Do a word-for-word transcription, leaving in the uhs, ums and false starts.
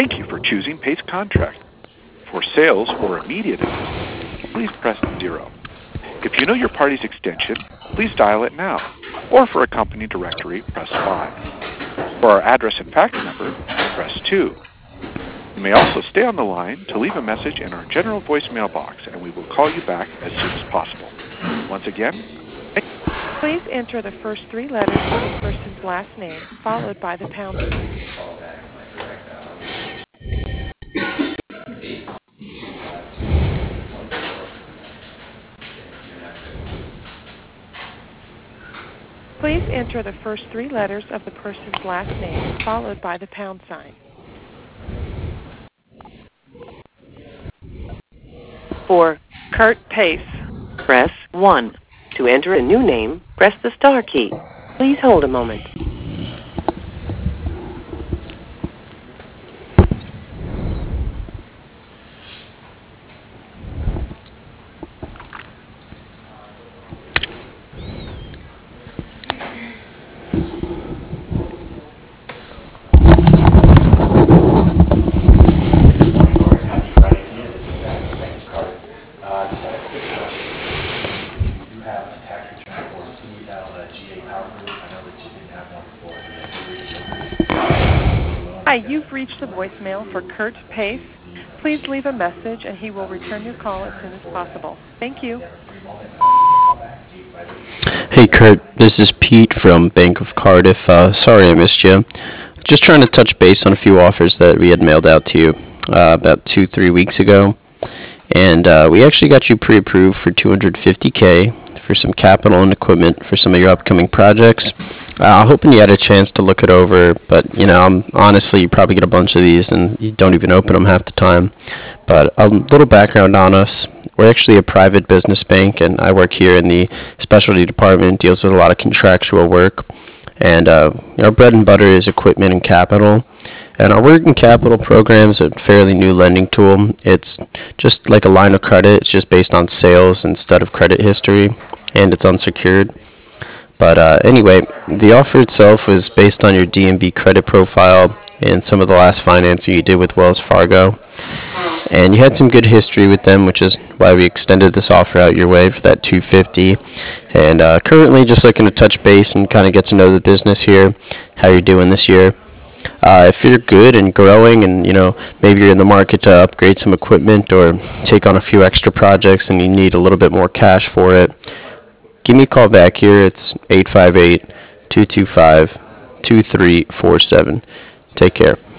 Thank you for choosing Pace Contract. For sales or immediate assistance, please press zero. If you know your party's extension, please dial it now. Or for a company directory, press five. For our address and fax number, press two. You may also stay on the line to leave a message in our general voicemail box, and we will call you back as soon as possible. Once again, please enter the first three letters of the person's last name, followed by the pound sign. Please enter the first three letters of the person's last name, followed by the pound sign. For Kurt Pace, press one. To enter a new name, press the star key. Please hold a moment. Hi, you've reached the voicemail for Kurt Pace. Please leave a message and he will return your call as soon as possible. Thank you. Hey Kurt, this is Pete from Bank of Cardiff. Uh, sorry I missed you. Just trying to touch base on a few offers that we had mailed out to you uh, about two, three weeks ago. And uh, we actually got you pre-approved for two hundred fifty K for some capital and equipment for some of your upcoming projects. Uh, hoping you had a chance to look it over, but you know, I'm, honestly, you probably get a bunch of these and you don't even open them half the time. But a little background on us. We're actually a private business bank, and I work here in the specialty department, deals with a lot of contractual work. And uh, our bread and butter is equipment and capital. And our working capital program is a fairly new lending tool. It's just like a line of credit. It's just based on sales instead of credit history, and it's unsecured. But uh, anyway, the offer itself was based on your D N B credit profile and some of the last financing you did with Wells Fargo. And you had some good history with them, which is why we extended this offer out your way for that two hundred fifty. And uh, currently just looking to touch base and kind of get to know the business here, how you're doing this year. Uh, if you're good and growing and, you know, maybe you're in the market to upgrade some equipment or take on a few extra projects and you need a little bit more cash for it, give me a call back here. It's eight five eight, two two five, two three four seven. Take care.